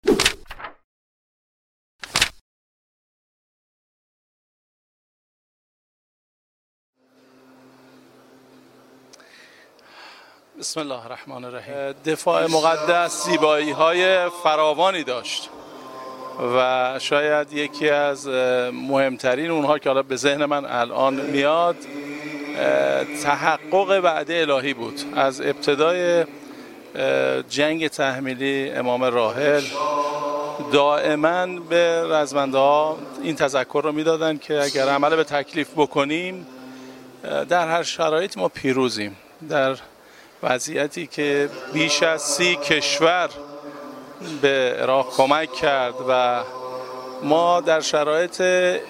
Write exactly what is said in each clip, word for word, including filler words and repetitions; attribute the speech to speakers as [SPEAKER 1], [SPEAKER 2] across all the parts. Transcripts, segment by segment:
[SPEAKER 1] بسم الله الرحمن الرحیم. دفاع مقدس زیبایی های فراوانی داشت و شاید یکی از مهمترین اونها که حالا به ذهن من الان میاد تحقق وعده الهی بود. از ابتدای جنگ تحمیلی امام راحل دائما به رزمنده ها این تذکر رو میدادن که اگر عمل به تکلیف بکنیم در هر شرایط ما پیروزیم. در وضعیتی که بیش از سی کشور به عراق کمک کرد و ما در شرایط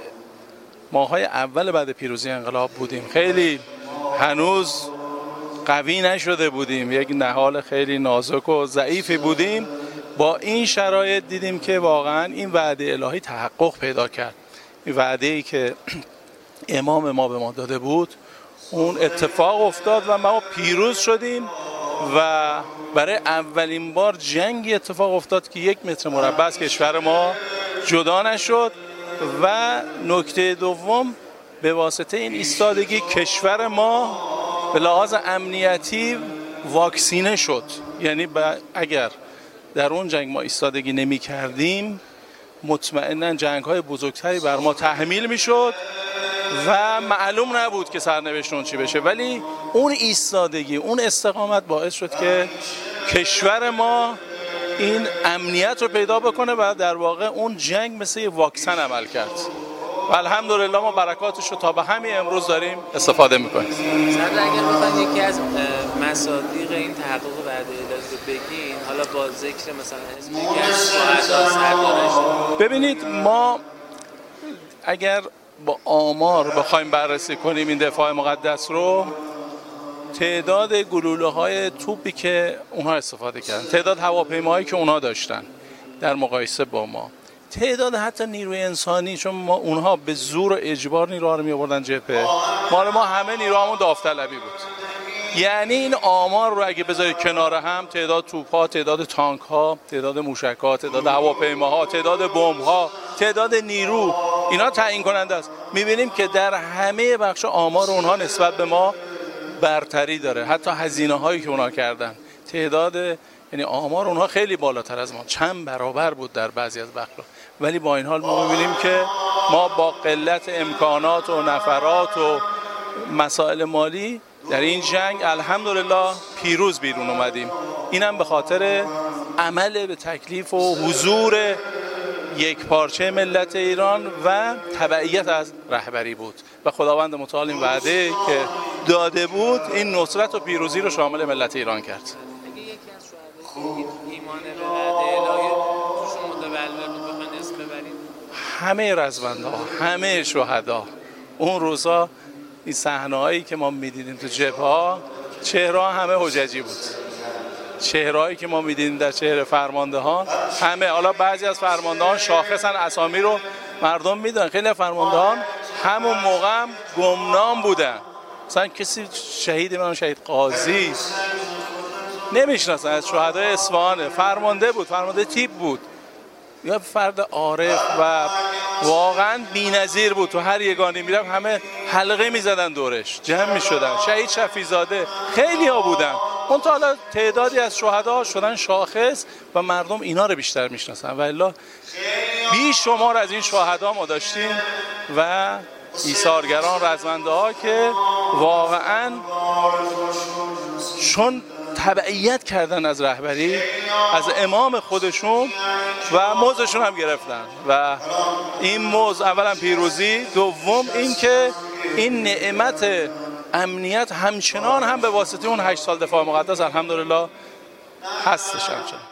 [SPEAKER 1] ماهای اول بعد پیروزی انقلاب بودیم، خیلی هنوز قوی نشده بودیم، یک نهال خیلی نازک و ضعیفی بودیم. با این شرایط دیدیم که واقعا این وعده الهی تحقق پیدا کرد. این وعده‌ای که امام ما به ما داده بود اون اتفاق افتاد و ما پیروز شدیم و برای اولین بار جنگی اتفاق افتاد که یک متر مربع از کشور ما جدا نشد. و نکته دوم، به واسطه این ایستادگی کشور ما به لحاظ امنیتی واکسینه شد. یعنی اگر در اون جنگ ما ایستادگی نمی کردیم مطمئنا جنگ های بزرگتری بر ما تحمیل می شد و معلوم نبود که سرنوشت اون چی بشه. ولی اون ایستادگی، اون استقامت باعث شد که کشور ما این امنیت رو پیدا بکنه و در واقع اون جنگ مثل یک واکسن عمل کرد و الحمدلله ما برکاتش رو تا به همین امروز داریم استفاده میکنیم.
[SPEAKER 2] سردار اگر بخواید یکی از مصادیق این تحقق وعده الهی رو بگین، حالا با ذکر مثلا اسم یکی از شهدا سردارش.
[SPEAKER 1] ببینید، ما اگر با آمار بخوایم بررسی کنیم این دفاع مقدس رو، تعداد گلوله های توپی که اونها استفاده کردن، تعداد هواپیماهایی که اونها داشتن در مقایسه با ما، تعداد حتی نیروی انسانی، چون ما اونها به زور و اجبار نیروها رو می آوردن جبهه، مال ما همه نیروهامون داوطلبی بود. یعنی این آمار رو اگه بذارید کنار هم، تعداد توپ‌ها، تعداد تانک‌ها، تعداد موشک‌ها، تعداد هواپیماها، تعداد بمب‌ها، تعداد نیرو، اینا تعیین کننده است. می‌بینیم که در همه بخش آمار اونها نسبت به ما برتری داره. حتی هزینه‌هایی که اونها کردن، تعداد، یعنی آمار اونها خیلی بالاتر از ما، چند برابر بود در بعضی از بخش‌ها. ولی با این حال ما می‌بینیم که ما با قلت امکانات و نفرات و مسائل مالی در این جنگ الحمدلله پیروز بیرون اومدیم. اینم به خاطر عمل به تکلیف و حضور یک پارچه ملت ایران و تبعیت از رهبری بود و خداوند متعال این وعده که داده بود این نصرت و پیروزی رو شامل ملت ایران کرد.
[SPEAKER 2] اگه یکی از شهدای ایمان به وعده الهی توشون متولد بود بخواید اسم ببرید؟
[SPEAKER 1] همه رزمنده‌ها، همه شهدا. اون روزا این صحنه‌هایی که ما می‌دیدیم تو جبهه‌ها، چهره‌ها همه حججی بود. چهرهایی که ما می‌دیدیم در چهره فرماندهان همه، حالا بعضی از فرماندهان شاخصن، اسامی رو مردم میدونن، خیلی فرماندهان همون موقع هم گمنام بودن. مثلا کسی شهید من شهید قاضی نمیشناسن، از شهدای اصفهان، فرمانده بود، فرمانده تیپ بود، یا فرد عارف و واقعا بی‌نظیر بود. تو هر یگانی میرفت همه حلقه میزدن دورش، جمع میشدن. شهید شفیع‌زاده، خیلی ها بودن. اون تا حالا تعدادی از شهدا شدن شاخص و مردم اینا رو بیشتر میشناسن. و الا بیش شمار از این شهدا ما داشتیم و ایثارگران، رزمنده ها که واقعا چون تبعیت کردن از رهبری، از امام خودشون و موزشون هم گرفتن و این موز اولا پیروزی، دوم این که این نعمت امنیت همچنان هم به واسطه اون هشت سال دفاع مقدس الحمدلله هستش همچنان.